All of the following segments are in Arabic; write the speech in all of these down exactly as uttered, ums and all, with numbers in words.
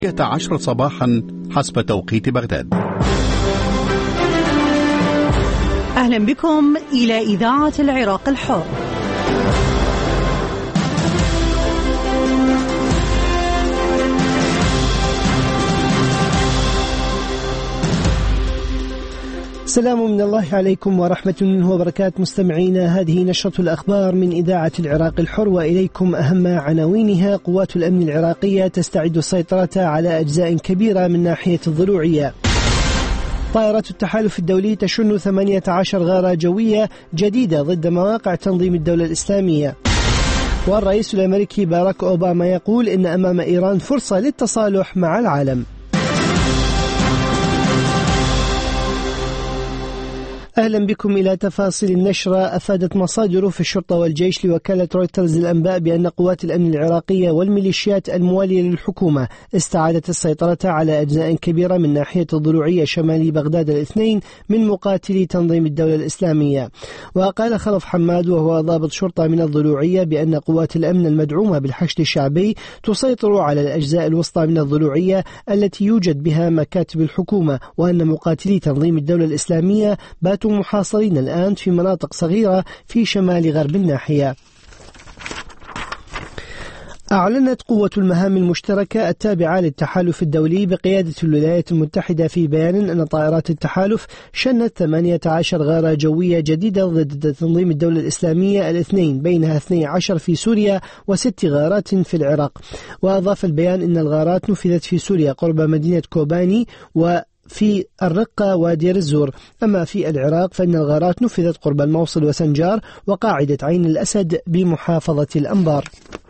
عشر صباحا حسب توقيت بغداد. أهلا بكم إلى إذاعة العراق الحر. سلام من الله عليكم ورحمة منه وبركاته مستمعينا، هذه نشرة الأخبار من إذاعة العراق الحر، وإليكم أهم عناوينها. قوات الأمن العراقية تستعد السيطرة على أجزاء كبيرة من ناحية الضلوعية. طائرات التحالف الدولي تشن ثمانية عشر غارة جوية جديدة ضد مواقع تنظيم الدولة الإسلامية. والرئيس الأمريكي باراك أوباما يقول إن أمام إيران فرصة للتصالح مع العالم. أهلا بكم إلى تفاصيل النشرة. أفادت مصادر في الشرطة والجيش لوكالة رويترز للأنباء بأن قوات الأمن العراقية والميليشيات الموالية للحكومة استعادت السيطرة على أجزاء كبيرة من ناحية الضلوعية شمال بغداد الاثنين من مقاتلي تنظيم الدولة الإسلامية. وقال خلف حماد وهو ضابط شرطة من الضلوعية بأن قوات الأمن المدعومة بالحشد الشعبي تسيطر على الأجزاء الوسطى من الضلوعية التي يوجد بها مكاتب الحكومة، وأن مقاتلي تنظيم الدولة الإسلامية باتوا محاصرين الآن في مناطق صغيرة في شمال غرب الناحية. أعلنت قوة المهام المشتركة التابعة للتحالف الدولي بقيادة الولايات المتحدة في بيان أن طائرات التحالف شنت ثمانية عشر غارة جوية جديدة ضد تنظيم الدولة الإسلامية الاثنين، بينها اثنتي عشرة في سوريا وست غارات في العراق. وأضاف البيان أن الغارات نفذت في سوريا قرب مدينة كوباني و في الرقة ودير الزور. أما في العراق فإن الغارات نفذت قرب الموصل وسنجار وقاعدة عين الأسد بمحافظة الأنبار.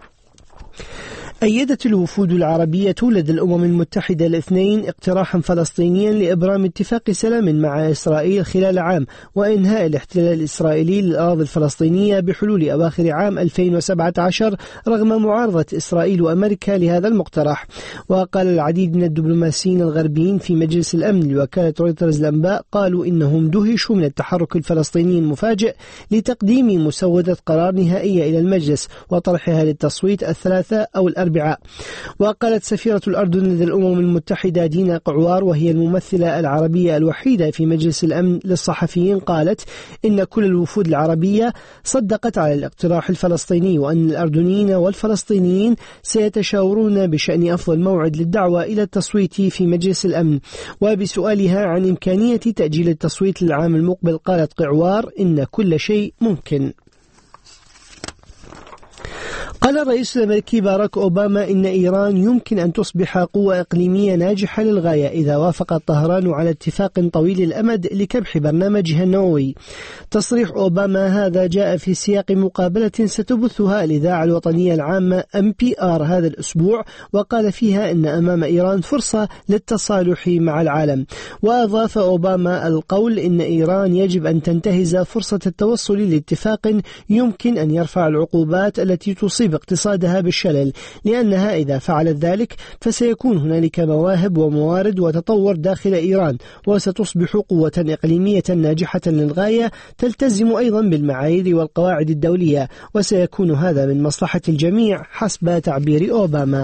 أيدت الوفود العربية لدى الأمم المتحدة الاثنين اقتراحا فلسطينيا لإبرام اتفاق سلام مع إسرائيل خلال عام وإنهاء الاحتلال الإسرائيلي للأراضي الفلسطينية بحلول أواخر عام ألفين وسبعة عشر رغم معارضة إسرائيل وأمريكا لهذا المقترح. وقال العديد من الدبلوماسيين الغربيين في مجلس الأمن لوكالة رويترز الأنباء قالوا إنهم دهشوا من التحرك الفلسطيني المفاجئ لتقديم مسودة قرار نهائية إلى المجلس وطرحها للتصويت الثلاثة أو الأربعاء. وقالت سفيرة الأردن لدى الأمم المتحدة دينا قعوار وهي الممثلة العربية الوحيدة في مجلس الأمن للصحفيين، قالت إن كل الوفود العربية صدقت على الاقتراح الفلسطيني وأن الأردنيين والفلسطينيين سيتشاورون بشأن أفضل موعد للدعوة إلى التصويت في مجلس الأمن. وبسؤالها عن إمكانية تأجيل التصويت للعام المقبل قالت قعوار إن كل شيء ممكن. قال الرئيس الأمريكي باراك أوباما إن إيران يمكن أن تصبح قوة إقليمية ناجحة للغاية إذا وافقت طهران على اتفاق طويل الأمد لكبح برنامجها النووي. تصريح أوباما هذا جاء في سياق مقابلة ستبثها الإذاعة الوطنية العامة إم بي آر هذا الأسبوع، وقال فيها إن أمام إيران فرصة للتصالح مع العالم. وأضاف أوباما القول إن إيران يجب أن تنتهز فرصة التوصل لاتفاق يمكن أن يرفع العقوبات التي تصيب اقتصادها بالشلل، لأنها إذا فعلت ذلك فسيكون هنالك مواهب وموارد وتطور داخل إيران وستصبح قوة إقليمية ناجحة للغاية تلتزم أيضا بالمعايير والقواعد الدولية، وسيكون هذا من مصلحة الجميع حسب تعبير أوباما.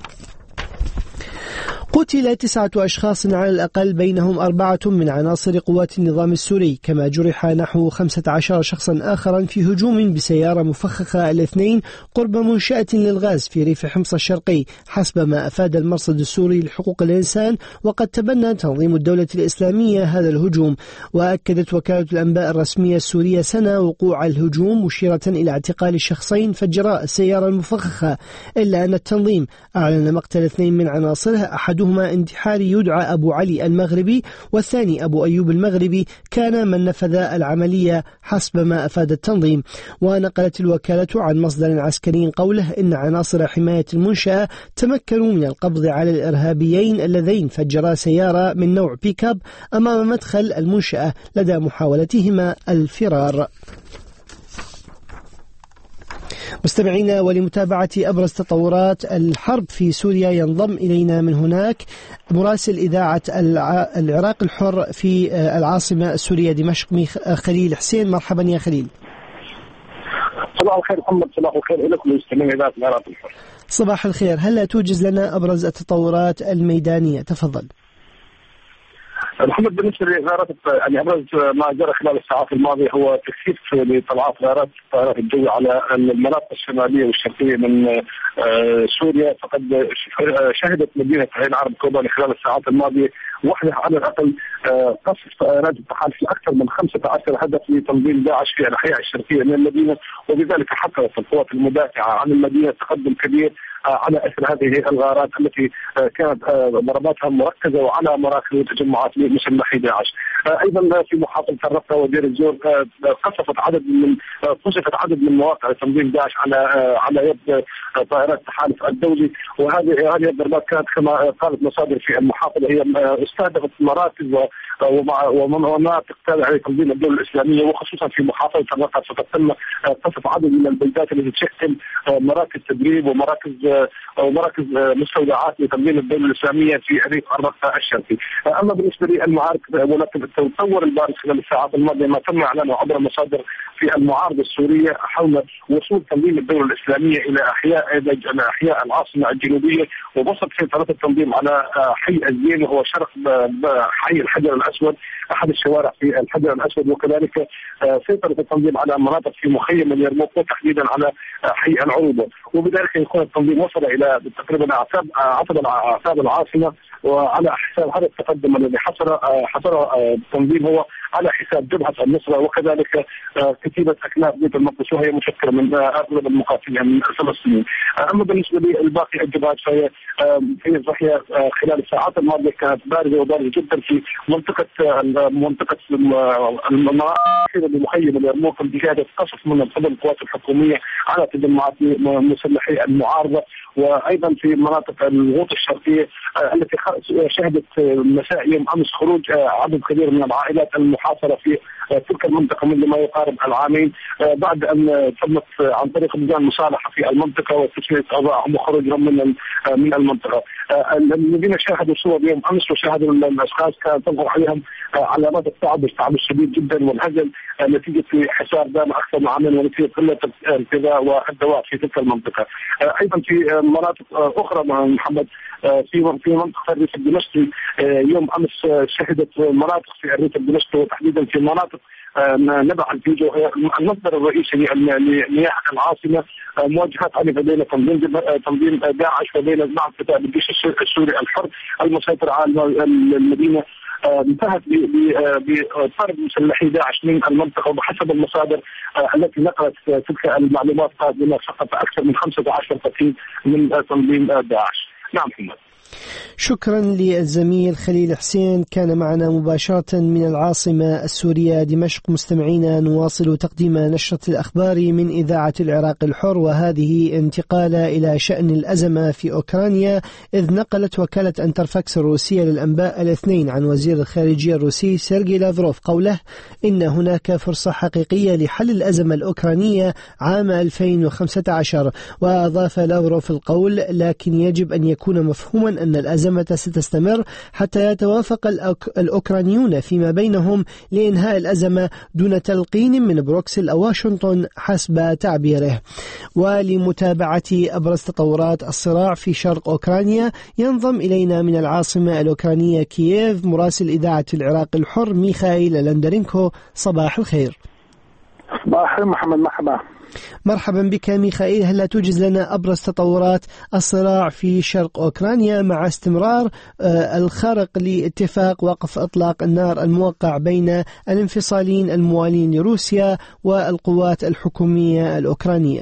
قتل تسعة أشخاص على الأقل بينهم أربعة من عناصر قوات النظام السوري، كما جرح نحو خمسة عشر شخصا آخرا في هجوم بسيارة مفخخة الاثنين قرب منشأة للغاز في ريف حمص الشرقي حسب ما أفاد المرصد السوري لحقوق الإنسان. وقد تبنى تنظيم الدولة الإسلامية هذا الهجوم. وأكدت وكالة الأنباء الرسمية السورية سنة وقوع الهجوم مشيرة إلى اعتقال الشخصين فجراء السيارة المفخخة، إلا أن التنظيم أعلن مقتل اثنين من عناصرها، أحدهما انتحاري يدعى أبو علي المغربي والثاني أبو أيوب المغربي كان من نفذ العملية حسب ما أفاد التنظيم. ونقلت الوكالة عن مصدر عسكري قوله إن عناصر حماية المنشأة تمكنوا من القبض على الإرهابيين اللذين فجرا سيارة من نوع بيكاب أمام مدخل المنشأة لدى محاولتهما الفرار. مستمعينا، ولمتابعة أبرز تطورات الحرب في سوريا ينضم إلينا من هناك مراسل إذاعة العراق الحر في العاصمة السورية دمشق خليل حسين. مرحبا يا خليل. صباح الخير محمد. صباح الخير لكم مستمعي إذاعة العراق الحر. صباح الخير. هل توجز لنا أبرز التطورات الميدانية؟ تفضل. محمد، بالنسبه لغارات يعني ابرز ما جرى خلال الساعات الماضيه هو تكثيف لطلعات غارات الطائرات الجويه على المناطق الشماليه والشرقيه من سوريا. فقد شهدت مدينه عين عرب كوباني خلال الساعات الماضيه وحدها على الاقل قصف طائرات التحالف في اكثر من خمسة عشر هدف لتنظيم داعش في الاحياء الشرقيه من المدينه، وبذلك حققت القوات المدافعه عن المدينه تقدم كبير على اثر هذه الغارات التي كانت ضرباتها مركزه وعلى مراكز وتجمعات لمسلحي داعش. ايضا في محافظه الرقه ودير الزور قصفت عدد من قصفت عدد من مواقع تنظيم داعش على على يد طائرات التحالف الدولي، وهذه هذه الضربات كانت كما قالت مصادر في المحافظه هي استهدفت مراكز ومناطق تابعه لتنظيم الدوله الاسلاميه، وخصوصا في محافظه الرقه فقد تم قصف عدد من البلدات التي تشكل مراكز تدريب ومراكز او مراكز مستودعات لتنظيم الدوله الاسلاميه في ريف الرقه الشرقي. اما بالنسبه للمعارك ولكن تطور البارز خلال الساعات الماضيه ما تم اعلانه عبر مصادر في المعارضه السوريه حول وصول تنظيم الدوله الاسلاميه الى احياء الى احياء العاصمه الجنوبيه، وبسط سيطره التنظيم على حي الزين وهو شرق حي الحجر الاسود احد الشوارع في الحجر الاسود، وكذلك سيطره التنظيم على مناطق في مخيم اليرموك وتحديدا على حي العروبه، وبذلك يكون التنظيم وصل الى تقريبا اعتاب اعتاب اعتاب العاصمه، وعلى حساب هذا التقدم الذي حصل حصل التنظيم هو على حساب جبهه النصره وكذلك كتيبه اكناف بيت المقدس وهي مشكله من اغلب المقاتلين من فلسطين. اما بالنسبه للباقي الجبهات فهي هي هي خلال الساعات الماضيه كانت بارده وبارده جدا في منطقه منطقه المناطق بمخيم اليرموك بقياده قصف من قبل القوات الحكوميه على تجمعات مسلحي المعارضه، وايضا في مناطق الغوط الشرقيه التي شهدت مساء يوم امس خروج عدد كبير من العائلات المحاصره في تلك المنطقه منذ ما يقارب العامين بعد ان تمت عن طريق لجان مصالحه في المنطقه وتسميه اوضاعهم وخروجهم من من المنطقه. الذين شاهدوا صور يوم امس وشاهدوا الاشخاص كانت تظهر عليهم علامات التعب التعب الشديد جدا والهزل نتيجه حصار دام اكثر من عام ونتيجه قله الغذاء والدواء في تلك المنطقه. ايضا في مناطق اخرى محمد في في منطقه الريف الدمشقي يوم امس شهدت مناطق في الريف الدمشقي وتحديدا في مناطق نبع الفيجو المصدر الرئيسي لمياه العاصمه مواجهات عنيفه بين تنظيم تنظيم داعش وبين بعض كتائب الجيش السوري الحر المسيطر على المدينه. انتهت بطرد مسلحي داعش من المنطقه، وبحسب المصادر التي نقلت تلك المعلومات قالت بما سقط اكثر من خمسة عشر قتيل من تنظيم داعش. نعم محمد. شكرا للزميل خليل حسين، كان معنا مباشرة من العاصمة السورية دمشق. مستمعينا نواصل تقديم نشرة الأخبار من إذاعة العراق الحر، وهذه انتقالة إلى شأن الأزمة في أوكرانيا، إذ نقلت وكالة أنترفاكس الروسية للأنباء الاثنين عن وزير الخارجية الروسي سيرجي لافروف قوله إن هناك فرصة حقيقية لحل الأزمة الأوكرانية عام ألفين وخمسة عشر. وأضاف لافروف القول لكن يجب أن يكون مفهوما أن الأزمة ستستمر حتى يتوافق الأوكرانيون فيما بينهم لإنهاء الأزمة دون تلقين من بروكسل أو واشنطن حسب تعبيره. ولمتابعة أبرز تطورات الصراع في شرق أوكرانيا ينضم إلينا من العاصمة الأوكرانية كييف مراسل إذاعة العراق الحر ميخائيل لندرينكو. صباح الخير. صباح الخير محمد. مرحبا. مرحبا بك ميخائيل. هل توجز لنا أبرز تطورات الصراع في شرق أوكرانيا مع استمرار الخرق لاتفاق وقف إطلاق النار الموقع بين الانفصاليين الموالين لروسيا والقوات الحكومية الأوكرانية؟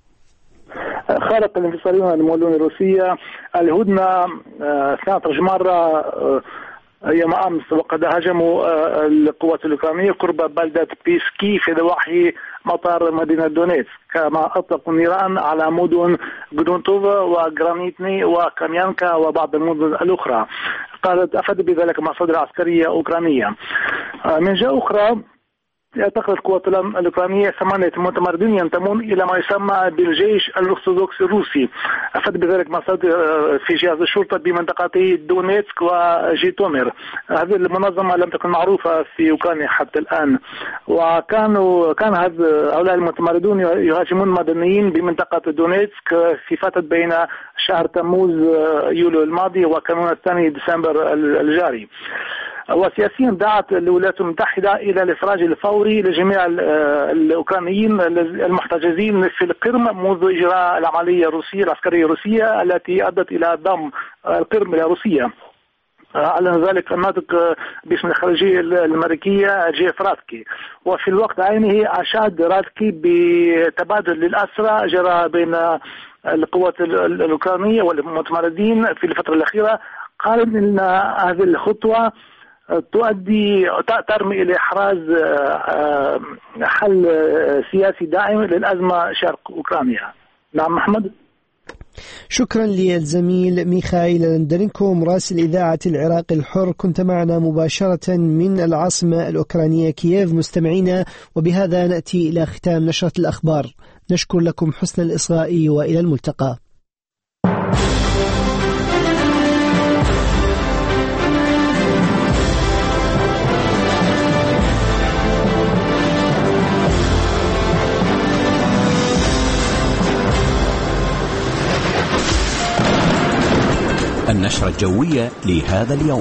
خرق الانفصاليين الموالين لروسيا الهدنة ثلاث مرة يوم أمس، وقد هاجموا القوات الأوكرانية قرب بلدة بيسكي في ضواحي مطار مدينة دونيتسك، كما أطلقوا النيران على مدن جرونتوف وغرانيتني وكاميانكا وبعض المدن الأخرى. قالت أفاد بذلك مصادر عسكرية أوكرانية. من جهة أخرى يعتقد القوات الأوكرانية ثمانية متمردين ينتمون إلى ما يسمى بالجيش الأرثوذكسي الروسي. أفاد بذلك مصادر في جهاز الشرطة بمنطقتي دونيتسك وجيتومير. هذه المنظمة لم تكن معروفة في أوكرانيا حتى الآن، وكانوا كان هؤلاء المتمردون يهاجمون مدنيين بمنطقة دونيتسك في فترة بين شهر تموز يوليو الماضي وكانون الثاني ديسمبر الجاري. وسياسيا دعت الولايات المتحدة إلى الإفراج الفوري لجميع الأوكرانيين المحتجزين في القرم منذ إجراء العملية الروسية العسكرية الروسية التي أدت إلى ضم القرم إلى روسيا. أعلن ذلك الناطق باسم الخارجية الأمريكية جيف راتكي. وفي الوقت عينه أشاد راتكي بتبادل للأسرى جرى بين القوات الأوكرانية والمتمردين في الفترة الأخيرة. قال إن هذه الخطوة تؤدي ترمي إلى إحراز حل سياسي دائم للأزمة شرق أوكرانيا. نعم محمد. شكرا للزميل ميخائيل لندرينكو مراسل إذاعة العراق الحر، كنت معنا مباشرة من العاصمة الأوكرانية كييف. مستمعينا، وبهذا نأتي إلى ختام نشرة الأخبار. نشكر لكم حسن الإصغاء وإلى الملتقى. النشرة الجوية لهذا اليوم.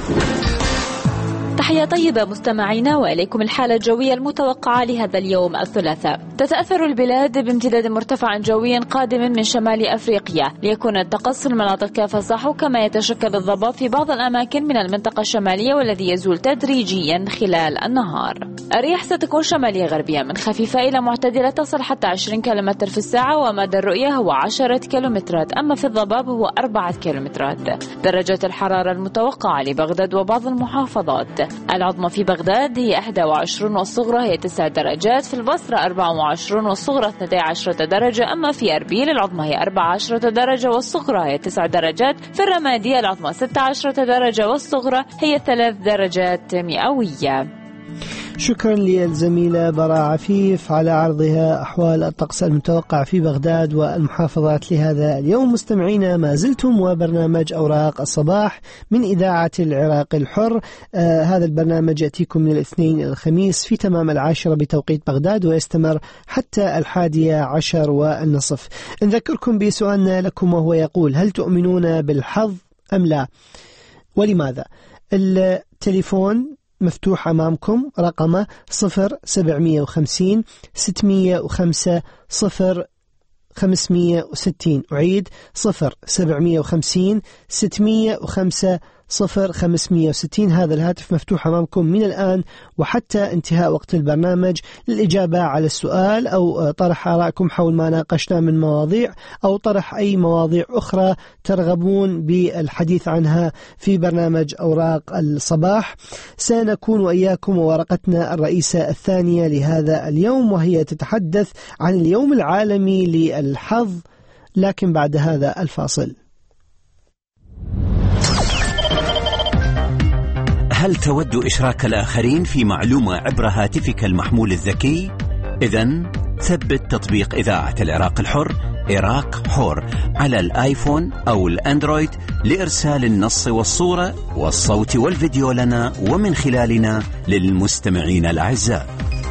تحية طيبة مستمعينا، وإليكم الحالة الجوية المتوقعة لهذا اليوم الثلاثاء. تتأثر البلاد بامتداد مرتفع جوي قادم من شمال أفريقيا، ليكون الطقس في المناطق كافة صحو، كما يتشكل الضباب في بعض الأماكن من المنطقة الشمالية والذي يزول تدريجيا خلال النهار. الرياح ستكون شمالية غربية من خفيفة إلى معتدلة تصل حتى عشرين كيلومتر في الساعة، ومدى الرؤية هو عشرة كيلومترات، أما في الضباب هو أربعة كيلومترات. درجة الحرارة المتوقعة لبغداد وبعض المحافظات: العظمى في بغداد هي واحد وعشرين والصغرى هي تسع درجات، في البصرة أربعة وعشرين والصغرى اثنتي عشرة درجة، أما في أربيل العظمى هي أربعة عشرة درجة والصغرى هي تسع درجات، في الرمادية العظمى ستة عشرة درجة والصغرى هي ثلاث درجات مئوية. شكرا للزميلة براء عفيف على عرضها أحوال الطقس المتوقع في بغداد والمحافظات لهذا اليوم. مستمعينا، ما زلتم وبرنامج أوراق الصباح من إذاعة العراق الحر. آه هذا البرنامج يأتيكم من الاثنين إلى الخميس في تمام العاشرة بتوقيت بغداد، ويستمر حتى الحادية عشر والنصف. نذكركم بسؤالنا لكم، وهو يقول: هل تؤمنون بالحظ أم لا؟ ولماذا؟ التليفون مفتوح أمامكم، رقمه صفر سبعمية وخمسين ستمية وخمسة صفر خمسمية وستين. أعيد: صفر سبعمية وخمسين ستمية وخمسة صفر خمسمية وستين. هذا الهاتف مفتوح أمامكم من الآن وحتى انتهاء وقت البرنامج للإجابة على السؤال، أو طرح آرائكم حول ما ناقشنا من مواضيع، أو طرح أي مواضيع أخرى ترغبون بالحديث عنها في برنامج أوراق الصباح. سنكون وإياكم وورقتنا الرئيسة الثانية لهذا اليوم، وهي تتحدث عن اليوم العالمي للحظ، لكن بعد هذا الفاصل. هل تود إشراك الآخرين في معلومة عبر هاتفك المحمول الذكي؟ إذن ثبت تطبيق إذاعة العراق الحر عراق حر على الآيفون أو الأندرويد لإرسال النص والصورة والصوت والفيديو لنا ومن خلالنا للمستمعين الأعزاء.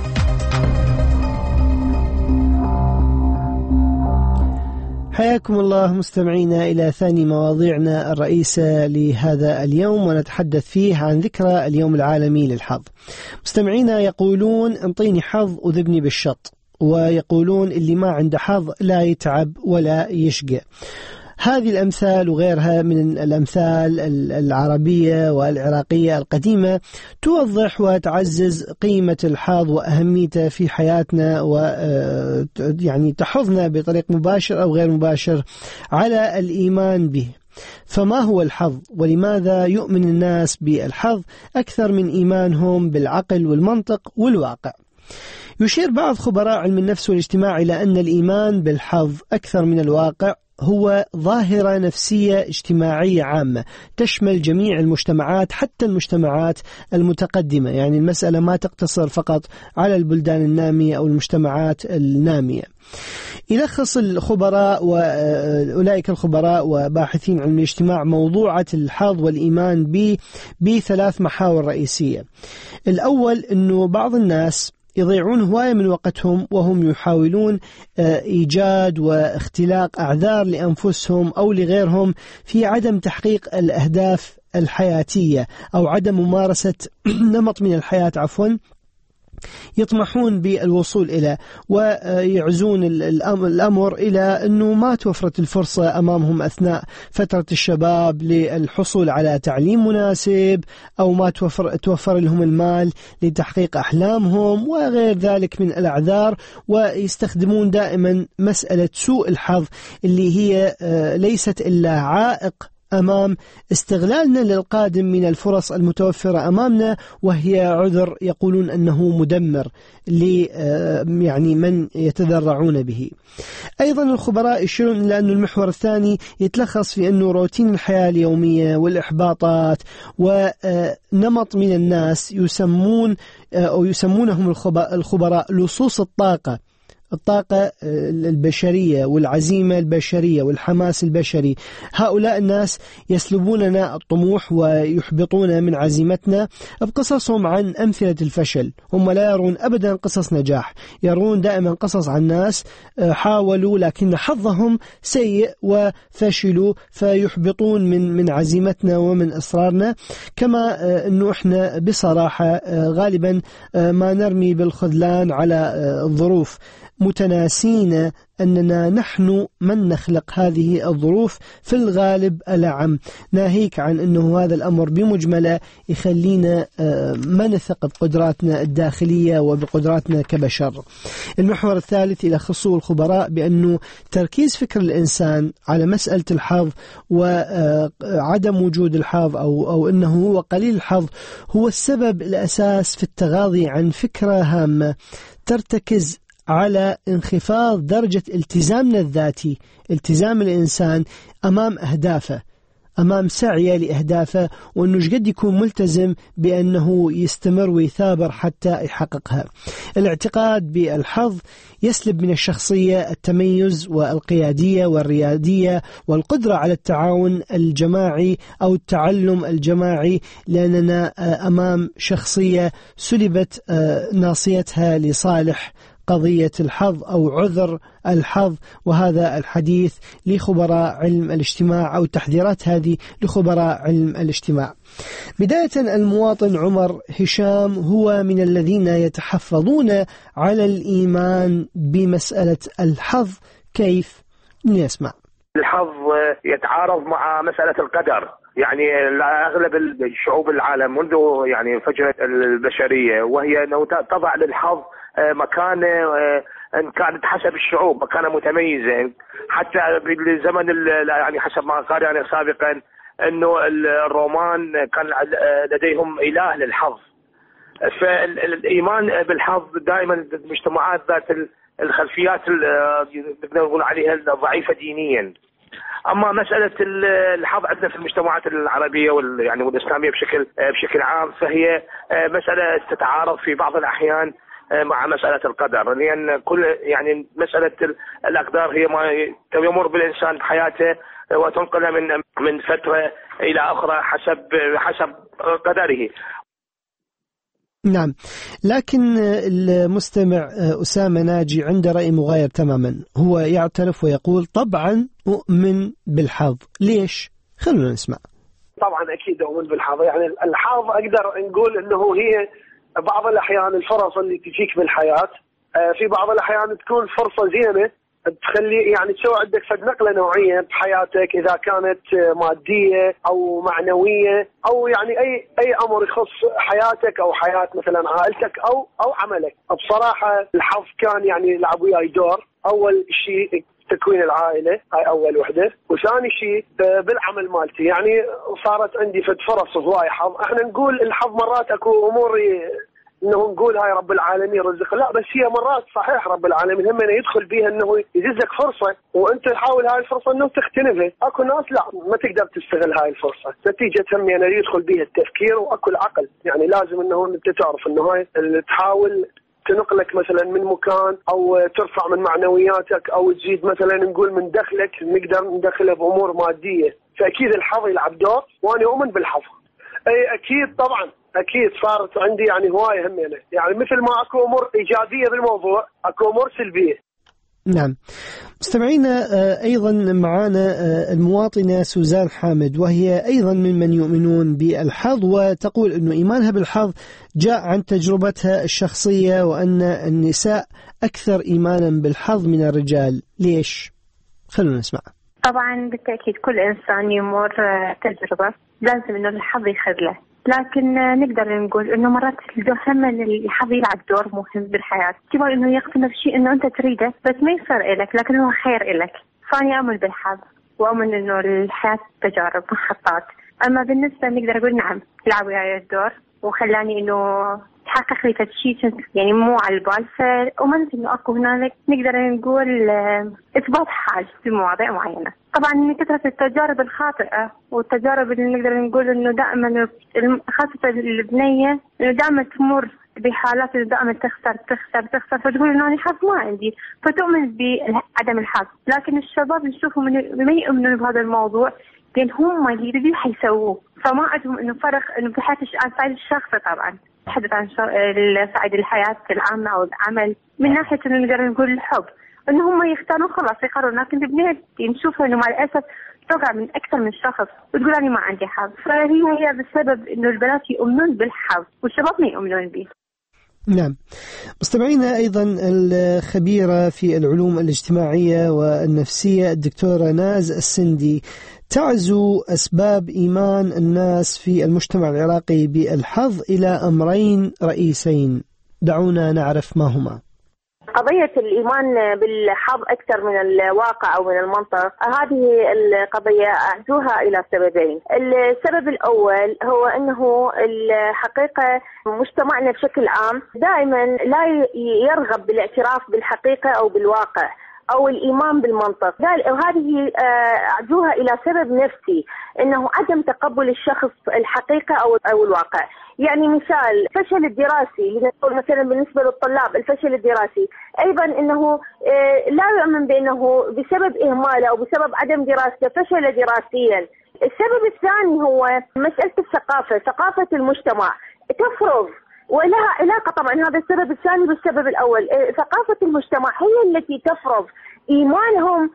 حياكم الله مستمعينا إلى ثاني مواضيعنا الرئيسة لهذا اليوم، ونتحدث فيه عن ذكرى اليوم العالمي للحظ. مستمعينا يقولون: انطيني حظ وذبني بالشط، ويقولون اللي ما عنده حظ لا يتعب ولا يشقى. هذه الأمثال وغيرها من الأمثال العربية والعراقية القديمة توضح وتعزز قيمة الحظ وأهميته في حياتنا، ويعني تحضنا بطريق مباشر أو غير مباشر على الإيمان به. فما هو الحظ؟ ولماذا يؤمن الناس بالحظ أكثر من إيمانهم بالعقل والمنطق والواقع؟ يشير بعض خبراء علم النفس والاجتماع إلى أن الإيمان بالحظ أكثر من الواقع هو ظاهرة نفسية اجتماعية عامة تشمل جميع المجتمعات حتى المجتمعات المتقدمة، يعني المسألة ما تقتصر فقط على البلدان النامية أو المجتمعات النامية. يلخص الخبراء وأولئك الخبراء وباحثين علم الاجتماع موضوعة الحظ والإيمان بثلاث محاور رئيسية. الأول أنه بعض الناس يضيعون هواية من وقتهم وهم يحاولون إيجاد واختلاق أعذار لأنفسهم أو لغيرهم في عدم تحقيق الأهداف الحياتية أو عدم ممارسة نمط من الحياة عفواً يطمحون بالوصول إلى، ويعزون الأمر إلى أنه ما توفرت الفرصة أمامهم أثناء فترة الشباب للحصول على تعليم مناسب، أو ما توفر, توفر لهم المال لتحقيق أحلامهم وغير ذلك من الأعذار، ويستخدمون دائما مسألة سوء الحظ اللي هي ليست إلا عائق أمام استغلالنا للقادم من الفرص المتوفرة أمامنا، وهي عذر يقولون أنه مدمر ل يعني من يتذرعون به. أيضا الخبراء يشيرون إلى أن المحور الثاني يتلخص في أنه روتين الحياة اليومية والإحباطات ونمط من الناس يسمون أو يسمونهم الخبراء لصوص الطاقة الطاقة البشرية والعزيمة البشرية والحماس البشري. هؤلاء الناس يسلبوننا الطموح ويحبطون من عزيمتنا بقصصهم عن أمثلة الفشل. هم لا يرون أبدا قصص نجاح، يرون دائما قصص عن ناس حاولوا لكن حظهم سيء وفشلوا، فيحبطون من من عزيمتنا ومن إصرارنا. كما أنه إحنا بصراحة غالبا ما نرمي بالخذلان على الظروف، متناسين أننا نحن من نخلق هذه الظروف في الغالب الأعم، ناهيك عن أنه هذا الأمر بمجمله يخلينا ما نثق بقدراتنا الداخلية وبقدراتنا كبشر. المحور الثالث يلخصه الخبراء بأنه تركيز فكر الإنسان على مسألة الحظ وعدم وجود الحظ أو, أو أنه هو قليل الحظ هو السبب الأساس في التغاضي عن فكرة هامة ترتكز على انخفاض درجة التزامنا الذاتي، التزام الإنسان أمام أهدافه، أمام سعيه لأهدافه، وأنه قد يكون ملتزم بأنه يستمر ويثابر حتى يحققها. الاعتقاد بالحظ يسلب من الشخصية التميز والقيادية والريادية والقدرة على التعاون الجماعي أو التعلم الجماعي، لأننا أمام شخصية سلبت ناصيتها لصالح قضية الحظ أو عذر الحظ. وهذا الحديث لخبراء علم الاجتماع أو التحذيرات هذه لخبراء علم الاجتماع. بداية المواطن عمر هشام هو من الذين يتحفظون على الإيمان بمسألة الحظ. كيف؟ نسمع. الحظ يتعارض مع مسألة القدر، يعني أغلب الشعوب العالم منذ يعني فجرة البشرية وهي أنه تضع للحظ مكانة إن كانت حسب الشعوب مكانة متميزة. حتى بالزمن يعني حسب ما قال يعني سابقا أنه الرومان كان لديهم إله للحظ. فالإيمان بالحظ دائما المجتمعات ذات الخلفيات نقدر نقول عليها ضعيفة دينيا. أما مسألة الحظ عندنا في المجتمعات العربية وال يعني والإسلامية بشكل بشكل عام فهي مسألة تتعارض في بعض الأحيان مع مسألة القدر، لأن كل يعني مسألة الأقدار هي ما يمر بالإنسان بحياته وتنقله من من فترة إلى أخرى حسب حسب قدره. نعم، لكن المستمع أسامة ناجي عنده رأي مغاير تماما، هو يعترف ويقول طبعا أؤمن بالحظ. ليش؟ خلونا نسمع. طبعا أكيد أؤمن بالحظ، يعني الحظ أقدر نقول أنه هي بعض الأحيان الفرص اللي تجيك بالحياة، في بعض الأحيان تكون فرصة زينة تخلي يعني تسوي عندك فد نقلة نوعية بحياتك، إذا كانت مادية أو معنوية أو يعني أي أي أمر يخص حياتك أو حياة مثلا عائلتك أو أو عملك. بصراحة الحظ كان يعني لعب وياي دور. أول شيء تكوين العائلة، هاي أول وحدة، وثاني شيء بالعمل مالتي يعني صارت عندي فد فرص هواي حظ. احنا نقول الحظ مرات اكو أمور انه نقول هاي رب العالمين رزق، لا بس هي مرات صحيح رب العالمين هم يدخل بيها انه يجزك فرصه وانت تحاول هاي الفرصه انه تغتنمها. اكو ناس لا ما تقدر تستغل هاي الفرصه، نتيجه هم يعني يدخل بيها التفكير واكو العقل. يعني لازم انه انت تعرف انه هاي اللي تحاول تنقلك مثلا من مكان او ترفع من معنوياتك او تزيد مثلا نقول من دخلك، نقدر ندخله بامور ماديه، فاكيد الحظ يلعب دور وانا اؤمن بالحظ. اي اكيد طبعا اكيد صارت عندي يعني هوايه همينه، يعني مثل ما اكو امور ايجابيه بالموضوع اكو امور سلبيه. نعم. مستمعينا أيضا معنا المواطنة سوزان حامد، وهي أيضا ممن يؤمنون بالحظ، وتقول أنه إيمانها بالحظ جاء عن تجربتها الشخصية، وأن النساء أكثر إيمانا بالحظ من الرجال. ليش؟ خلونا نسمع. طبعا بالتأكيد كل إنسان يمر تجربة لازم أنه الحظ يخذ له، لكن نقدر نقول انه مرات هم الحظ يلعب دور مهم بالحياه، كما انه يقتنع بشيء انه انت تريده بس ما يصير لك لكن هو خير لك. فاني امل بالحظ واؤمن انه الحياه تجارب محطات. اما بالنسبه نقدر اقول نعم يلعب وياي الدور وخلاني انه تحقق لي شيء يعني مو على البال، فأؤمنت انه اكو هنالك نقدر نقول اثبات حال في مواضيع معينه. طبعا من كثره التجارب الخاطئه والتجارب اللي نقدر نقول انه دائما خاصه البنيه انه دائما تمر بحالات انه دائما تخسر تخسر تخسر فتقول انه انا حظ ما عندي، فتؤمن بعدم الحظ. لكن الشباب نشوفهم ما يؤمنون بهذا الموضوع لان هم اللي يريدوا حيسووه، فما عندهم انه فرق انه في حياه الصعيد الشخصي. طبعا تحدث عن صعيد الحياه العامه او العمل من ناحيه انه نقدر نقول الحب انه هم يختارون خلاص يقررون، لكن البنات نشوفها انه مع الاسف تقع من اكثر من شخص وتقول انا ما عندي حظ، فهي هي بسبب انه البنات يؤمنون بالحظ والشباب ما يؤمنون به. نعم. مستمعينا أيضا الخبيرة في العلوم الاجتماعية والنفسية الدكتورة ناز السندي تعزو أسباب إيمان الناس في المجتمع العراقي بالحظ إلى أمرين رئيسين، دعونا نعرف ما هما. قضية الإيمان بالحظ أكثر من الواقع أو من المنطق، هذه القضية أعزوها إلى سببين. السبب الأول هو أنه الحقيقة مجتمعنا بشكل عام دائما لا يرغب بالاعتراف بالحقيقة أو بالواقع أو الإيمان بالمنطق، وهذه أعزوها إلى سبب نفسي أنه عدم تقبل الشخص الحقيقة أو أو الواقع. يعني مثال الفشل الدراسي، لنقول مثلا بالنسبة للطلاب الفشل الدراسي أيضا أنه لا يؤمن بأنه بسبب إهماله أو بسبب عدم دراسته فشل دراسيا. السبب الثاني هو مسألة الثقافة، ثقافة المجتمع تفرض ولها علاقة طبعا هذا السبب الثاني بالسبب الأول. ثقافة المجتمع هي التي تفرض إيمانهم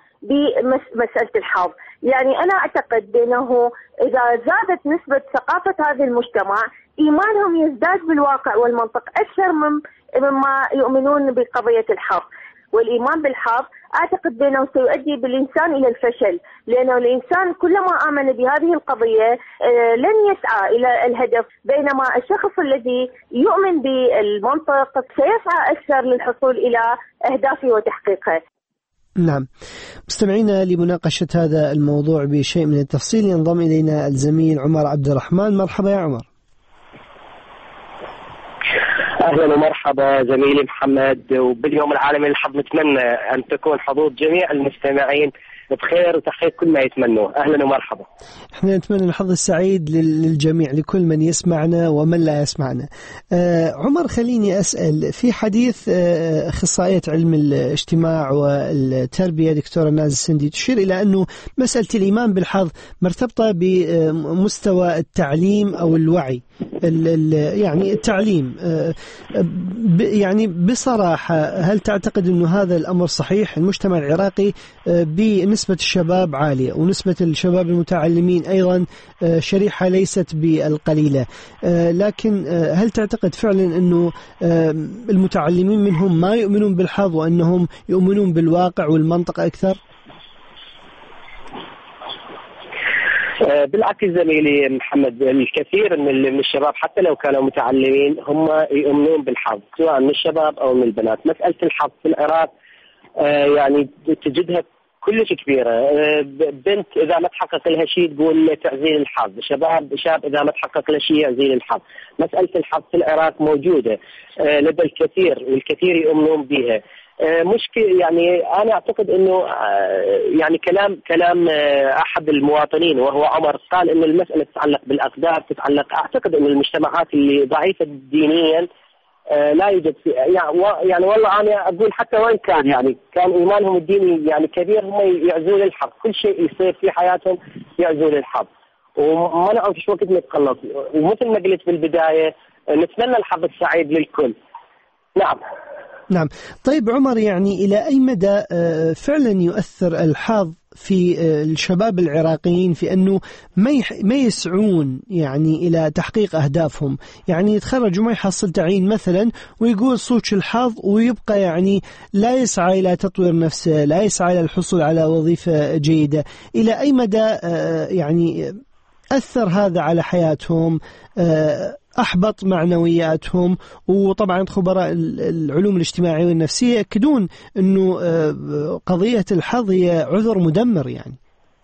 بمسألة الحظ. يعني أنا أعتقد بأنه إذا زادت نسبة ثقافة هذا المجتمع إيمانهم يزداد بالواقع والمنطق أكثر من مما يؤمنون بقضية الحظ. والإيمان بالحظ أعتقد بأنه سيؤدي بالإنسان إلى الفشل، لأنه الإنسان كلما آمن بهذه القضية لن يسعى إلى الهدف، بينما الشخص الذي يؤمن بالمنطق سيسعى أكثر للحصول إلى أهدافه وتحقيقها. نعم. مستمعينا لمناقشة هذا الموضوع بشيء من التفصيل ينضم إلينا الزميل عمر عبد الرحمن. مرحبا يا عمر. أهلا ومرحبا زميلي محمد، وباليوم العالمي للحظ نتمنى أن تكون حظوظ جميع المستمعين بخير وتحقيق كل ما يتمنوه. أهلا ومرحبا. احنا نتمنى الحظ السعيد للجميع، لكل من يسمعنا ومن لا يسمعنا. آه عمر، خليني أسأل في حديث آه أخصائية علم الاجتماع والتربية دكتورة ناز السندي تشير إلى أنه مسألة الإيمان بالحظ مرتبطة بمستوى التعليم أو الوعي. ال ال يعني التعليم آه يعني بصراحة هل تعتقد أنه هذا الأمر صحيح؟ المجتمع العراقي آه بنسبة الشباب عالية ونسبة الشباب المتعلمين أيضا آه شريحة ليست بالقليلة، آه لكن آه هل تعتقد فعلا أنه آه المتعلمين منهم ما يؤمنون بالحظ وأنهم يؤمنون بالواقع والمنطق أكثر؟ بالعكس زميلي محمد، الكثير من الشباب حتى لو كانوا متعلمين هم يؤمنون بالحظ، سواء من الشباب أو من البنات. مسألة الحظ في العراق يعني تجدها كلش كبيره. بنت اذا ما تحقق لها شيء تقول تعزيل الحظ، شباب شاب اذا ما تحقق له شيء يعزيل الحظ. مساله الحظ في العراق موجوده لدى الكثير والكثير يؤمنون بها. مشكلة يعني أنا أعتقد إنه يعني كلام كلام أحد المواطنين وهو عمر قال إنه المسألة تتعلق بالأقدار، تتعلق أعتقد إنه المجتمعات اللي ضعيفة دينيا لا يوجد في يعني والله أنا أقول حتى وين كان يعني كان إيمانهم الديني يعني كبير هم يعزون الحظ، كل شيء يصير في حياتهم يعزون الحظ وما نعرف شو وقت نتخلص. ومثل ما قلت بالبداية نتمنى الحظ السعيد للكل. نعم نعم. طيب عمر، يعني إلى أي مدى فعلا يؤثر الحظ في الشباب العراقيين في أنه ما يسعون يعني إلى تحقيق أهدافهم؟ يعني يتخرج وما يحصل تعيين مثلا ويقول صوت الحظ، ويبقى يعني لا يسعى إلى تطوير نفسه، لا يسعى إلى الحصول على وظيفة جيدة. إلى أي مدى يعني أثر هذا على حياتهم، أحبط معنوياتهم؟ وطبعا خبراء العلوم الاجتماعية والنفسية يأكدون أنه قضية الحظ هي عذر مدمر. يعني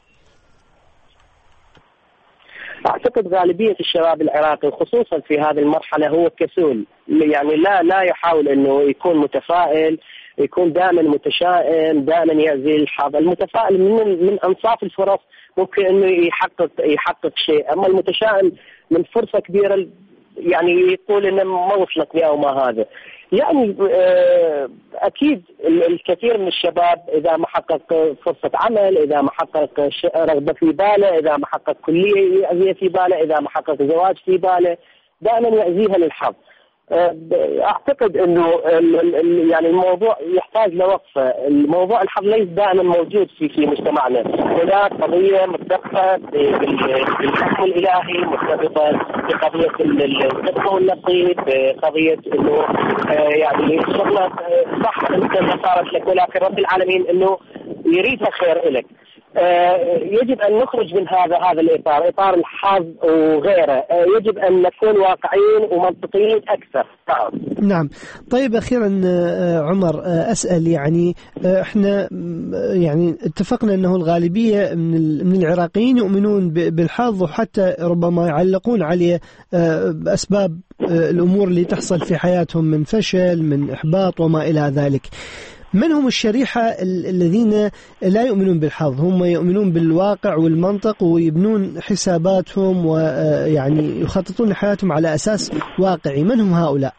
أعتقد غالبية الشباب العراقي خصوصا في هذه المرحلة هو كسول، يعني لا لا يحاول أنه يكون متفائل، يكون دائما متشائم، دائما يعزل الحظ. المتفائل من من أنصاف الفرص ممكن أنه يحقق يحقق شيء، أما المتشائم من فرصة كبيرة يعني يقول إنه ما وصلتني أو ما هذا. يعني أكيد الكثير من الشباب إذا ما حقق فرصة عمل، إذا ما حقق رغبة في باله، إذا ما حقق كلية يعزيها في باله، إذا ما حقق زواج في باله، دائما يعزيها للحظ. أعتقد إنه يعني الموضوع يحتاج لوقفة. الموضوع الحظ ليس دائما موجود في في مجتمعنا. هناك قضية مرتبطة بالحكم الإلهي، مرتبطة بقضية الرزق والنصيب، بقضية إنه يعني شغلة صح أنت ما صارت لك، ولكن رب العالمين إنه يريدها خير إلك. يجب أن نخرج من هذا هذا الإطار، إطار الحظ وغيره. يجب أن نكون واقعيين ومنطقيين أكثر. نعم. طيب أخيرا عمر أسأل، يعني إحنا يعني اتفقنا أنه الغالبية من العراقيين يؤمنون بالحظ، وحتى ربما يعلقون عليه بأسباب الأمور اللي تحصل في حياتهم من فشل، من إحباط وما إلى ذلك. من هم الشريحة الذين لا يؤمنون بالحظ؟ هم يؤمنون بالواقع والمنطق ويبنون حساباتهم ويعني يخططون لحياتهم على أساس واقعي. من هم هؤلاء؟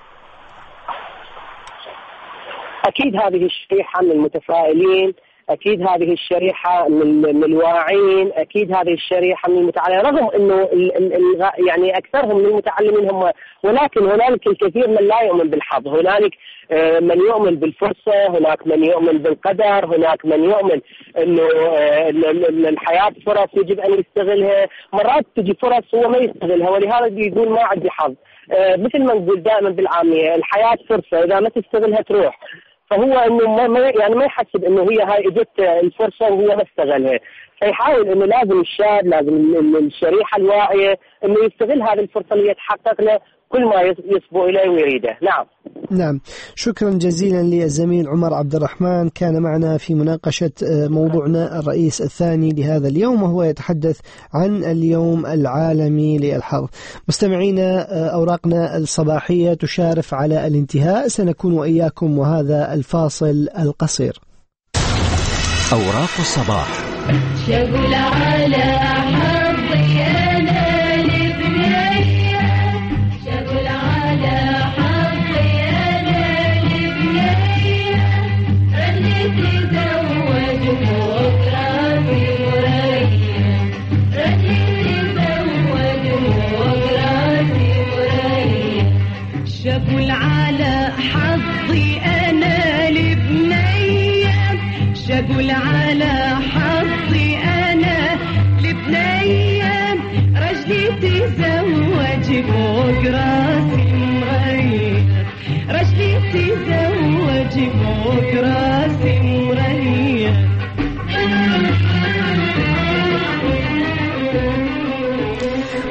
أكيد هذه الشريحة من المتفائلين، أكيد هذه الشريحة من, من الواعين، أكيد هذه الشريحة من المتعلمين، رغم أنه ال ال يعني أكثرهم من المتعلمين هم، ولكن هنالك الكثير من لا يؤمن بالحظ. هنالك من يؤمن بالفرصة، هناك من يؤمن بالقدر، هناك من يؤمن أنه الحياة فرص يجب أن يستغلها. مرات تجي فرص هو ما يستغلها، ولهذا يقول ما عندي حظ. مثل ما نقول دائما بالعامية، الحياة فرصة إذا ما تستغلها تروح. فهو انه ما يعني ما يحسب انه هي هاي اجت الفرصه وهو ما استغلها، فيحاول انه لازم الشاب، لازم الشريحه الواعيه انه يستغل هذه الفرصه اللي يتحقق له كل ما يصبو اليه ويريده. نعم. نعم، شكرا جزيلا للزميل عمر عبد الرحمن، كان معنا في مناقشة موضوعنا الرئيس الثاني لهذا اليوم، وهو يتحدث عن اليوم العالمي للحظ. مستمعينا، أوراقنا الصباحية تشارف على الانتهاء، سنكون وإياكم وهذا الفاصل القصير. أوراق الصباح. شغل على حظي أنا لبنية، شغل على حظي أنا لبنية، رني تزوج بكرة في مرية، رني تزوج بكرة في مرية. شغل على حظي أنا لبنية، شغل على حظي أنا لبنية، رجلي تزوج فوق راسي مرية، رجلي تزوج فوق راسي مرية. مستمعينا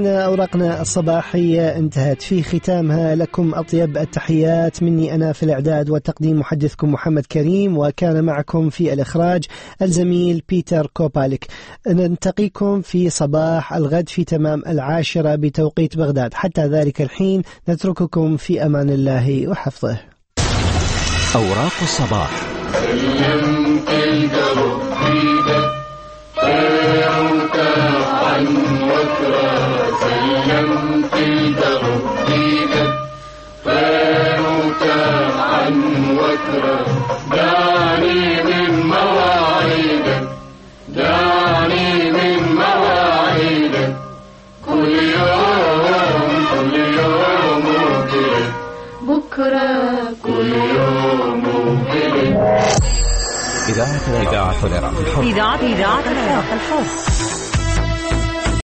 مستمعينا أوراقنا الصباحية انتهت. في ختامها لكم أطيب التحيات مني أنا في الإعداد والتقديم محدثكم محمد كريم، وكان معكم في الإخراج الزميل بيتر كوباليك. نلتقيكم في صباح الغد في تمام العاشرة بتوقيت بغداد. حتى ذلك الحين نترككم في أمان الله وحفظه. أوراق الصباح. سلمت الدرب بيدك فيعوك عن وكرة، سلمت الدرب بيدك فيعوك عن وكرة، دعني من مواعيدك دعني من مواعيدك، كل يوم كل يوم وكده بكرة كل يوم وكده. إذاعة العراق الحر. إذاعة العراق الحر.